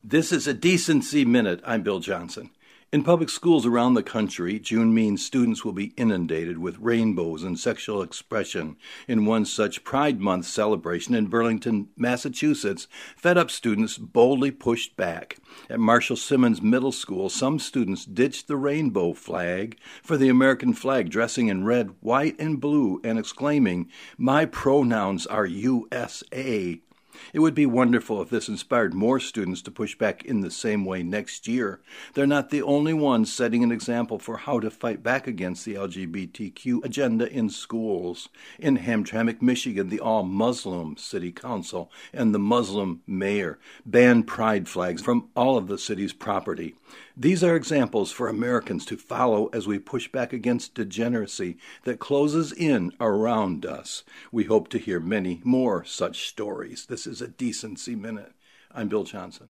This is a Decency Minute. I'm Bill Johnson. In public schools around the country, June means students will be inundated with rainbows and sexual expression. In one such Pride Month celebration in Burlington, Massachusetts, fed-up students boldly pushed back. At Marshall Simmons Middle School, some students ditched the rainbow flag for the American flag, dressing in red, white, and blue, and exclaiming, "My pronouns are USA." It would be wonderful if this inspired more students to push back in the same way next year. They're not the only ones setting an example for how to fight back against the LGBTQ agenda in schools. In Hamtramck, Michigan, the all-Muslim city council and the Muslim mayor banned pride flags from all of the city's property. These are examples for Americans to follow as we push back against degeneracy that closes in around us. We hope to hear many more such stories. This is a Decency Minute. I'm Bill Johnson.